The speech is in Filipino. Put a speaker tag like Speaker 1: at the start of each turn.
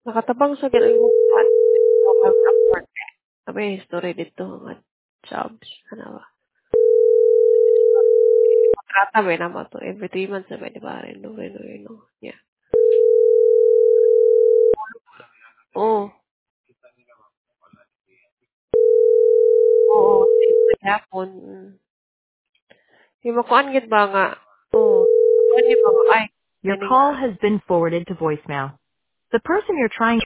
Speaker 1: Nakatabang sa gid ang imong kuan, profile sa Upwork. Sabi history dito nga jobs, ano ba? Kontrata ba naman to every 3 months sabi di ba? Renew. Yeah. Oo. Oo, same gihapon, Di makuan gid ba nga makuan gid ba nga ay
Speaker 2: Your
Speaker 1: ganing
Speaker 2: call has been forwarded to voicemail. The person you're trying